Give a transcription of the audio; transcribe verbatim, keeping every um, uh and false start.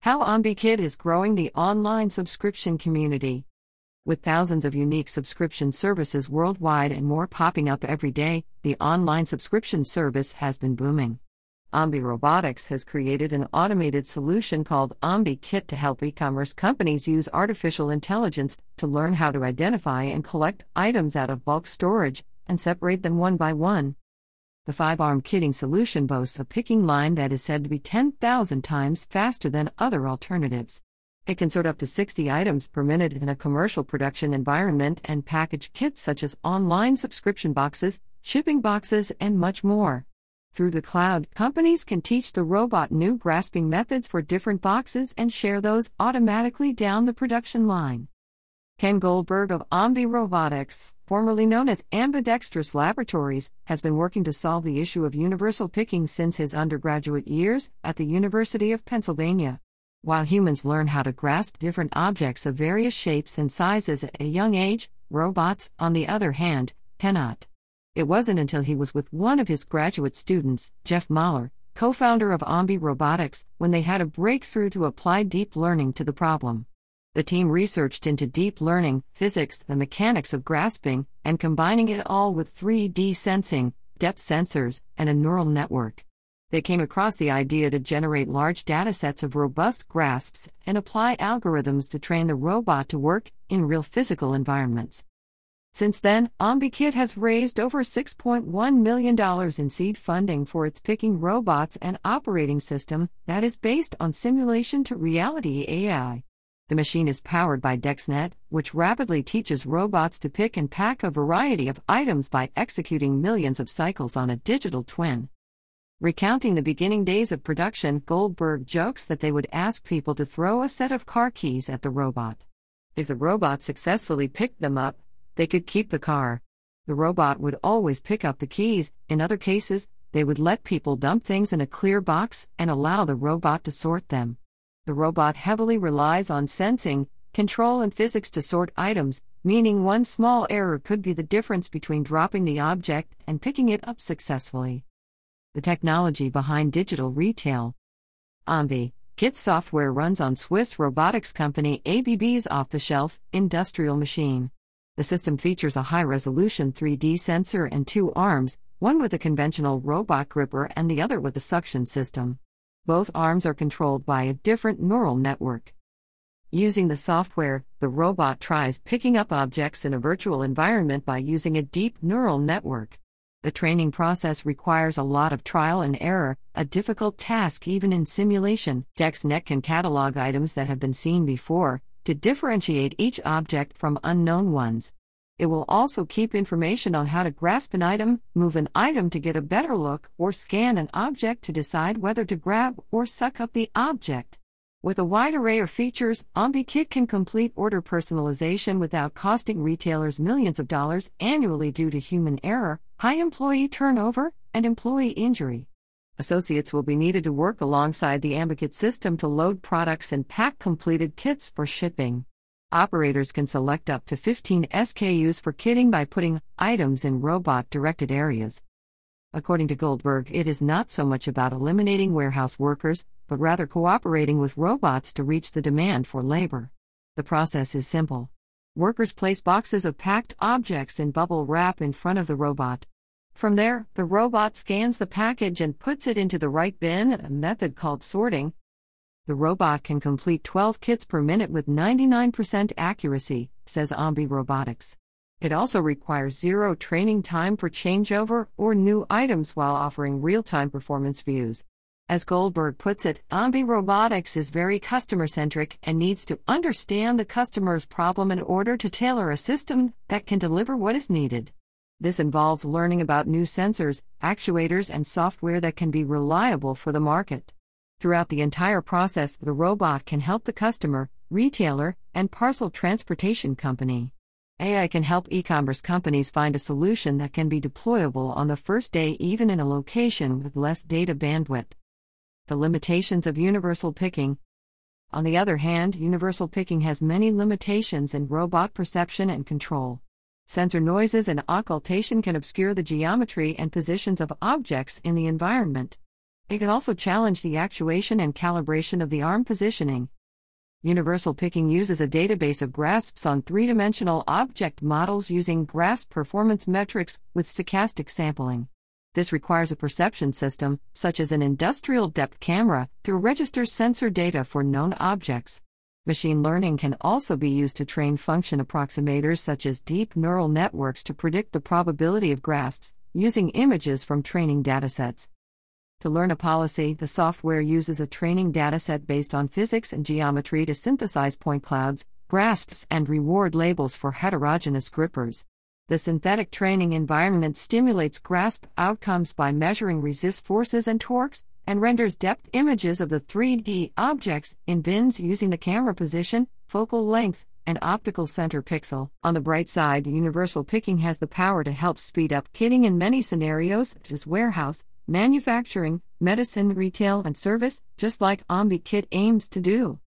How OmbiKit is growing the online subscription community. With thousands of unique subscription services worldwide and more popping up every day, the online subscription service has been booming. Ombi Robotics has created an automated solution called OmbiKit to help e-commerce companies use artificial intelligence to learn how to identify and collect items out of bulk storage and separate them one by one. The five-arm kitting solution boasts a picking line that is said to be ten thousand times faster than other alternatives. It can sort up to sixty items per minute in a commercial production environment and package kits such as online subscription boxes, shipping boxes, and much more. Through the cloud, companies can teach the robot new grasping methods for different boxes and share those automatically down the production line. Ken Goldberg of Ombi Robotics, formerly known as Ambidextrous Laboratories, has been working to solve the issue of universal picking since his undergraduate years at the University of Pennsylvania. While humans learn how to grasp different objects of various shapes and sizes at a young age, robots, on the other hand, cannot. It wasn't until he was with one of his graduate students, Jeff Mahler, co-founder of Ombi Robotics, when they had a breakthrough to apply deep learning to the problem. The team researched into deep learning, physics, the mechanics of grasping, and combining it all with three D sensing, depth sensors, and a neural network. They came across the idea to generate large datasets of robust grasps and apply algorithms to train the robot to work in real physical environments. Since then, OmbiKit has raised over six point one million dollars in seed funding for its picking robots and operating system that is based on simulation to reality A I. The machine is powered by DexNet, which rapidly teaches robots to pick and pack a variety of items by executing millions of cycles on a digital twin. Recounting the beginning days of production, Goldberg jokes that they would ask people to throw a set of car keys at the robot. If the robot successfully picked them up, they could keep the car. The robot would always pick up the keys. In other cases, they would let people dump things in a clear box and allow the robot to sort them. The robot heavily relies on sensing, control, and physics to sort items, meaning one small error could be the difference between dropping the object and picking it up successfully. The technology behind digital retail. OmbiKit software runs on Swiss robotics company A B B's off-the-shelf industrial machine. The system features a high-resolution three D sensor and two arms, one with a conventional robot gripper and the other with a suction system. Both arms are controlled by a different neural network. Using the software, the robot tries picking up objects in a virtual environment by using a deep neural network. The training process requires a lot of trial and error, a difficult task even in simulation. DexNet can catalog items that have been seen before, to differentiate each object from unknown ones. It will also keep information on how to grasp an item, move an item to get a better look, or scan an object to decide whether to grab or suck up the object. With a wide array of features, OmbiKit can complete order personalization without costing retailers millions of dollars annually due to human error, high employee turnover, and employee injury. Associates will be needed to work alongside the OmbiKit system to load products and pack completed kits for shipping. Operators can select up to fifteen S K Us for kitting by putting items in robot-directed areas. According to Goldberg, it is not so much about eliminating warehouse workers, but rather cooperating with robots to reach the demand for labor. The process is simple. Workers place boxes of packed objects in bubble wrap in front of the robot. From there, the robot scans the package and puts it into the right bin, a method called sorting. The robot can complete twelve kits per minute with ninety-nine percent accuracy, says Ombi Robotics. It also requires zero training time for changeover or new items while offering real-time performance views. As Goldberg puts it, Ombi Robotics is very customer-centric and needs to understand the customer's problem in order to tailor a system that can deliver what is needed. This involves learning about new sensors, actuators, and software that can be reliable for the market. Throughout the entire process, the robot can help the customer, retailer, and parcel transportation company. A I can help e-commerce companies find a solution that can be deployable on the first day even in a location with less data bandwidth. The limitations of universal picking. On the other hand, universal picking has many limitations in robot perception and control. Sensor noises and occultation can obscure the geometry and positions of objects in the environment. It can also challenge the actuation and calibration of the arm positioning. Universal picking uses a database of grasps on three-dimensional object models using grasp performance metrics with stochastic sampling. This requires a perception system, such as an industrial depth camera, to register sensor data for known objects. Machine learning can also be used to train function approximators such as deep neural networks to predict the probability of grasps, using images from training datasets. To learn a policy, the software uses a training dataset based on physics and geometry to synthesize point clouds, grasps, and reward labels for heterogeneous grippers. The synthetic training environment stimulates grasp outcomes by measuring resist forces and torques, and renders depth images of the three D objects in bins using the camera position, focal length, and optical center pixel. On the bright side, universal picking has the power to help speed up kitting in many scenarios, such as warehouse, manufacturing, medicine, retail, and service, just like OmniKit aims to do.